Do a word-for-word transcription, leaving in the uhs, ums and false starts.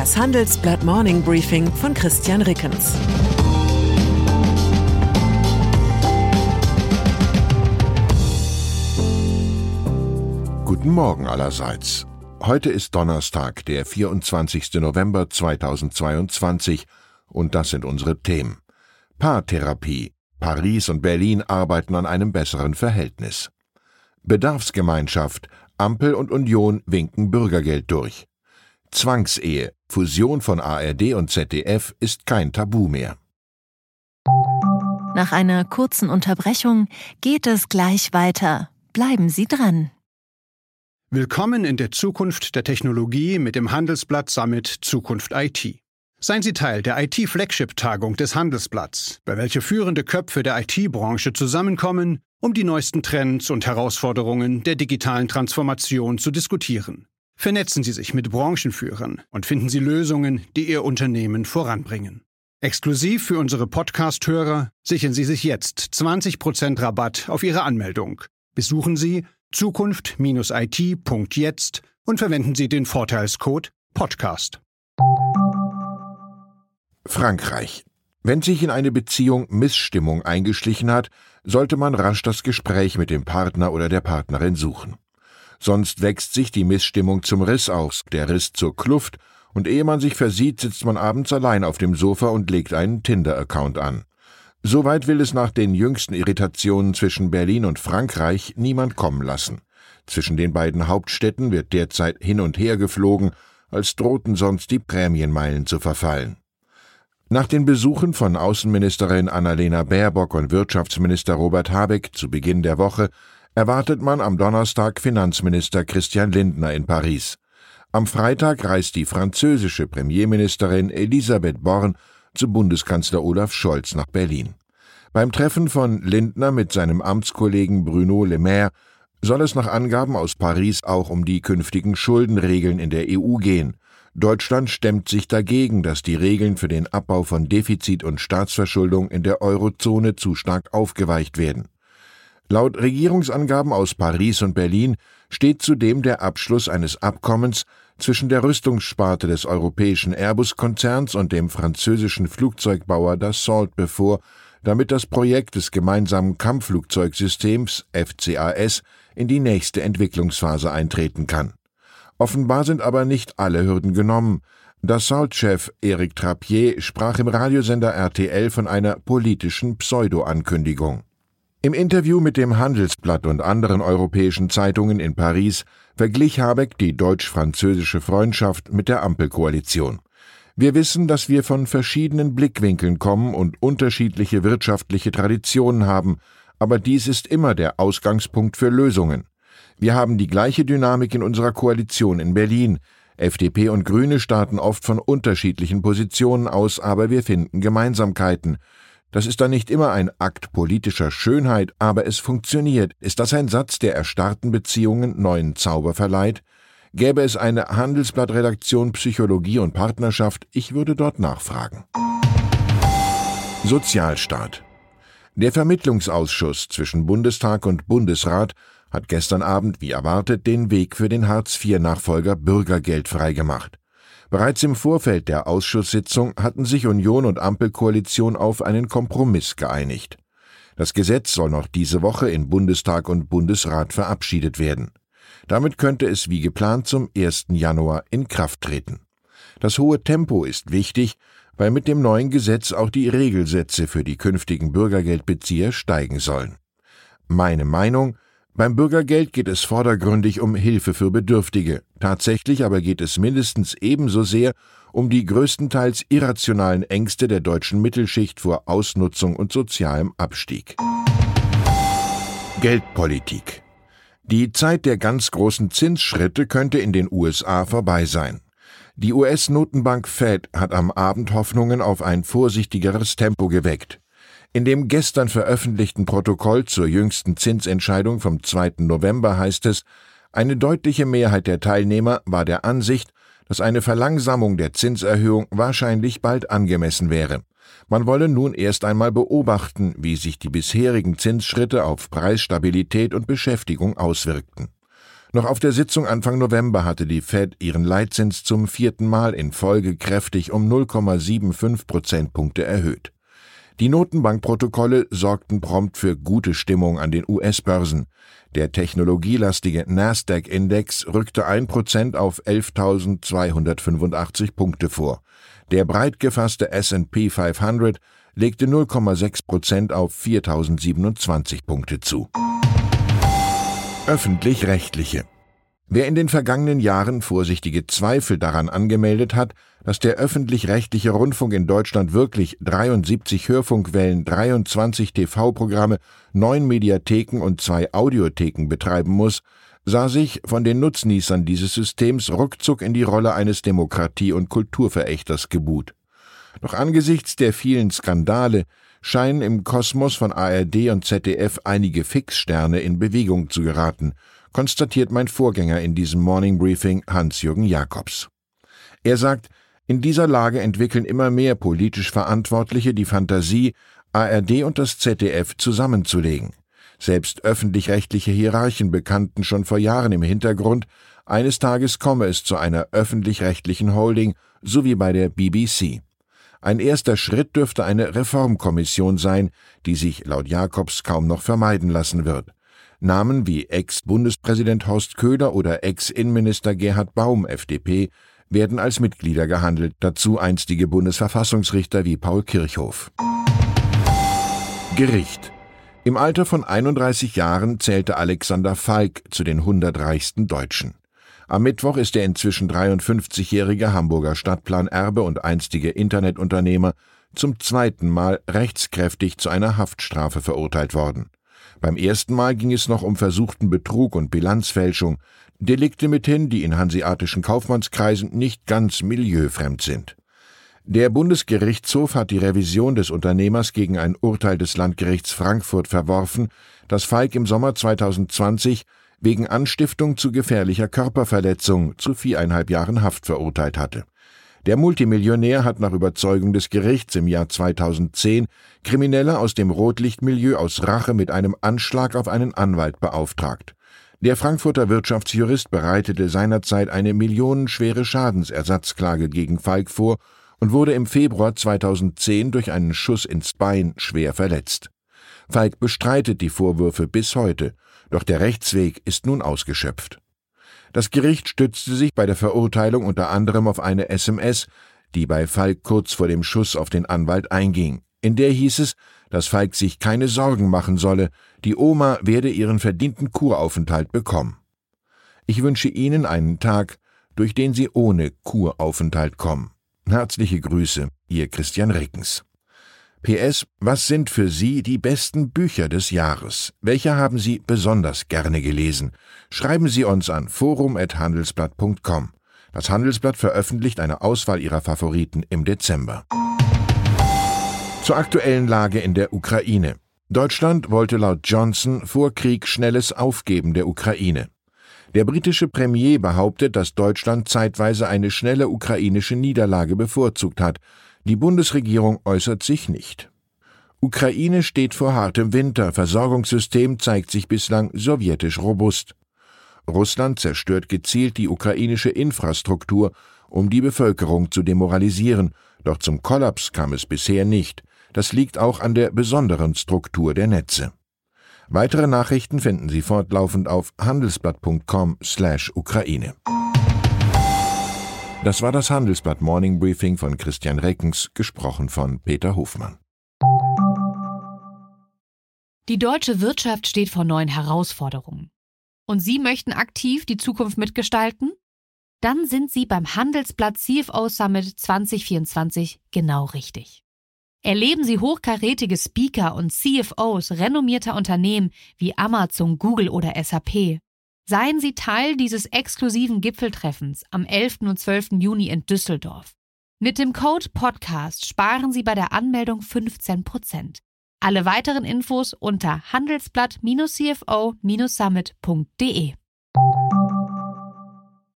Das Handelsblatt Morning Briefing von Christian Rickens. Guten Morgen allerseits. Heute ist Donnerstag, der vierundzwanzigster November zweitausendzweiundzwanzig, und das sind unsere Themen. Paartherapie. Paris und Berlin arbeiten an einem besseren Verhältnis. Bedarfsgemeinschaft. Ampel und Union winken Bürgergeld durch. Zwangsehe. Fusion von A R D und Z D F ist kein Tabu mehr. Nach einer kurzen Unterbrechung geht es gleich weiter. Bleiben Sie dran. Willkommen in der Zukunft der Technologie mit dem Handelsblatt Summit Zukunft I T. Seien Sie Teil der I T-Flagship-Tagung des Handelsblatts, bei welcher führende Köpfe der I T-Branche zusammenkommen, um die neuesten Trends und Herausforderungen der digitalen Transformation zu diskutieren. Vernetzen Sie sich mit Branchenführern und finden Sie Lösungen, die Ihr Unternehmen voranbringen. Exklusiv für unsere Podcast-Hörer sichern Sie sich jetzt zwanzig Prozent Rabatt auf Ihre Anmeldung. Besuchen Sie zukunft Bindestrich I T Punkt jetzt und verwenden Sie den Vorteilscode Podcast. Frankreich. Wenn sich in eine Beziehung Missstimmung eingeschlichen hat, sollte man rasch das Gespräch mit dem Partner oder der Partnerin suchen. Sonst wächst sich die Missstimmung zum Riss aus, der Riss zur Kluft, und ehe man sich versieht, sitzt man abends allein auf dem Sofa und legt einen Tinder-Account an. Soweit will es nach den jüngsten Irritationen zwischen Berlin und Frankreich niemand kommen lassen. Zwischen den beiden Hauptstädten wird derzeit hin und her geflogen, als drohten sonst die Prämienmeilen zu verfallen. Nach den Besuchen von Außenministerin Annalena Baerbock und Wirtschaftsminister Robert Habeck zu Beginn der Woche erwartet man am Donnerstag Finanzminister Christian Lindner in Paris. Am Freitag reist die französische Premierministerin Elisabeth Borne zu Bundeskanzler Olaf Scholz nach Berlin. Beim Treffen von Lindner mit seinem Amtskollegen Bruno Le Maire soll es nach Angaben aus Paris auch um die künftigen Schuldenregeln in der E U gehen. Deutschland stemmt sich dagegen, dass die Regeln für den Abbau von Defizit und Staatsverschuldung in der Eurozone zu stark aufgeweicht werden. Laut Regierungsangaben aus Paris und Berlin steht zudem der Abschluss eines Abkommens zwischen der Rüstungssparte des europäischen Airbus-Konzerns und dem französischen Flugzeugbauer Dassault bevor, damit das Projekt des gemeinsamen Kampfflugzeugsystems F C A S in die nächste Entwicklungsphase eintreten kann. Offenbar sind aber nicht alle Hürden genommen. Dassault-Chef Éric Trappier sprach im Radiosender R T L von einer politischen Pseudo-Ankündigung. Im Interview mit dem Handelsblatt und anderen europäischen Zeitungen in Paris verglich Habeck die deutsch-französische Freundschaft mit der Ampelkoalition. Wir wissen, dass wir von verschiedenen Blickwinkeln kommen und unterschiedliche wirtschaftliche Traditionen haben, aber dies ist immer der Ausgangspunkt für Lösungen. Wir haben die gleiche Dynamik in unserer Koalition in Berlin. F D P und Grüne starten oft von unterschiedlichen Positionen aus, aber wir finden Gemeinsamkeiten. Das ist dann nicht immer ein Akt politischer Schönheit, aber es funktioniert. Ist das ein Satz, der erstarrten Beziehungen neuen Zauber verleiht? Gäbe es eine Handelsblatt-Redaktion Psychologie und Partnerschaft, ich würde dort nachfragen. Sozialstaat. Der Vermittlungsausschuss zwischen Bundestag und Bundesrat hat gestern Abend, wie erwartet, den Weg für den Hartz vier Nachfolger Bürgergeld freigemacht. Bereits im Vorfeld der Ausschusssitzung hatten sich Union und Ampelkoalition auf einen Kompromiss geeinigt. Das Gesetz soll noch diese Woche in Bundestag und Bundesrat verabschiedet werden. Damit könnte es wie geplant zum ersten Januar in Kraft treten. Das hohe Tempo ist wichtig, weil mit dem neuen Gesetz auch die Regelsätze für die künftigen Bürgergeldbezieher steigen sollen. Meine Meinung: Beim Bürgergeld geht es vordergründig um Hilfe für Bedürftige. Tatsächlich aber geht es mindestens ebenso sehr um die größtenteils irrationalen Ängste der deutschen Mittelschicht vor Ausnutzung und sozialem Abstieg. Geldpolitik. Die Zeit der ganz großen Zinsschritte könnte in den U S A vorbei sein. Die U S-Notenbank Fed hat am Abend Hoffnungen auf ein vorsichtigeres Tempo geweckt. In dem gestern veröffentlichten Protokoll zur jüngsten Zinsentscheidung vom zweiten November heißt es, eine deutliche Mehrheit der Teilnehmer war der Ansicht, dass eine Verlangsamung der Zinserhöhung wahrscheinlich bald angemessen wäre. Man wolle nun erst einmal beobachten, wie sich die bisherigen Zinsschritte auf Preisstabilität und Beschäftigung auswirkten. Noch auf der Sitzung Anfang November hatte die Fed ihren Leitzins zum vierten Mal in Folge kräftig um null Komma fünfundsiebzig Prozentpunkte erhöht. Die Notenbankprotokolle sorgten prompt für gute Stimmung an den U S-Börsen. Der technologielastige Nasdaq-Index rückte ein Prozent auf elftausendzweihundertfünfundachtzig Punkte vor. Der breit gefasste S and P fünfhundert legte null Komma sechs Prozent auf viertausendsiebenundzwanzig Punkte zu. Öffentlich-Rechtliche. Wer in den vergangenen Jahren vorsichtige Zweifel daran angemeldet hat, dass der öffentlich-rechtliche Rundfunk in Deutschland wirklich dreiundsiebzig Hörfunkwellen, dreiundzwanzig T V-Programme, neun Mediatheken und zwei Audiotheken betreiben muss, sah sich von den Nutznießern dieses Systems ruckzuck in die Rolle eines Demokratie- und Kulturverächters gebuht. Doch angesichts der vielen Skandale scheinen im Kosmos von A R D und Z D F einige Fixsterne in Bewegung zu geraten, konstatiert mein Vorgänger in diesem Morning Briefing, Hans-Jürgen Jakobs. Er sagt, in dieser Lage entwickeln immer mehr politisch Verantwortliche die Fantasie, A R D und das Z D F zusammenzulegen. Selbst öffentlich-rechtliche Hierarchen bekannten schon vor Jahren im Hintergrund, eines Tages komme es zu einer öffentlich-rechtlichen Holding, so wie bei der B B C. Ein erster Schritt dürfte eine Reformkommission sein, die sich laut Jakobs kaum noch vermeiden lassen wird. Namen wie Ex-Bundespräsident Horst Köhler oder Ex-Innenminister Gerhard Baum, F D P, werden als Mitglieder gehandelt, dazu einstige Bundesverfassungsrichter wie Paul Kirchhoff. Gericht. Im Alter von einunddreißig Jahren zählte Alexander Falk zu den hundert reichsten Deutschen. Am Mittwoch ist der inzwischen dreiundfünfzigjährige Hamburger Stadtplanerbe und einstige Internetunternehmer zum zweiten Mal rechtskräftig zu einer Haftstrafe verurteilt worden. Beim ersten Mal ging es noch um versuchten Betrug und Bilanzfälschung, Delikte mithin, die in hanseatischen Kaufmannskreisen nicht ganz milieufremd sind. Der Bundesgerichtshof hat die Revision des Unternehmers gegen ein Urteil des Landgerichts Frankfurt verworfen, das Falk im Sommer zweitausendzwanzig wegen Anstiftung zu gefährlicher Körperverletzung zu viereinhalb Jahren Haft verurteilt hatte. Der Multimillionär hat nach Überzeugung des Gerichts im Jahr zweitausendzehn Kriminelle aus dem Rotlichtmilieu aus Rache mit einem Anschlag auf einen Anwalt beauftragt. Der Frankfurter Wirtschaftsjurist bereitete seinerzeit eine millionenschwere Schadensersatzklage gegen Falk vor und wurde im Februar zweitausendzehn durch einen Schuss ins Bein schwer verletzt. Falk bestreitet die Vorwürfe bis heute, doch der Rechtsweg ist nun ausgeschöpft. Das Gericht stützte sich bei der Verurteilung unter anderem auf eine S M S, die bei Falk kurz vor dem Schuss auf den Anwalt einging. In der hieß es, dass Falk sich keine Sorgen machen solle, die Oma werde ihren verdienten Kuraufenthalt bekommen. Ich wünsche Ihnen einen Tag, durch den Sie ohne Kuraufenthalt kommen. Herzliche Grüße, Ihr Christian Rickens. P S. Was sind für Sie die besten Bücher des Jahres? Welche haben Sie besonders gerne gelesen? Schreiben Sie uns an forum at handelsblatt punkt com. Das Handelsblatt veröffentlicht eine Auswahl Ihrer Favoriten im Dezember. Zur aktuellen Lage in der Ukraine. Deutschland wollte laut Johnson vor Krieg schnelles Aufgeben der Ukraine. Der britische Premier behauptet, dass Deutschland zeitweise eine schnelle ukrainische Niederlage bevorzugt hat. Die Bundesregierung äußert sich nicht. Ukraine steht vor hartem Winter, Versorgungssystem zeigt sich bislang sowjetisch robust. Russland zerstört gezielt die ukrainische Infrastruktur, um die Bevölkerung zu demoralisieren, doch zum Kollaps kam es bisher nicht. Das liegt auch an der besonderen Struktur der Netze. Weitere Nachrichten finden Sie fortlaufend auf handelsblatt punkt com slash Ukraine. Das war das Handelsblatt Morning Briefing von Christian Reckens, gesprochen von Peter Hofmann. Die deutsche Wirtschaft steht vor neuen Herausforderungen. Und Sie möchten aktiv die Zukunft mitgestalten? Dann sind Sie beim Handelsblatt C F O Summit zwanzig vierundzwanzig genau richtig. Erleben Sie hochkarätige Speaker und C F Os renommierter Unternehmen wie Amazon, Google oder S A P. Seien Sie Teil dieses exklusiven Gipfeltreffens am elften und zwölften Juni in Düsseldorf. Mit dem Code Podcast sparen Sie bei der Anmeldung fünfzehn Prozent. Alle weiteren Infos unter handelsblatt Bindestrich c f o Bindestrich summit punkt de.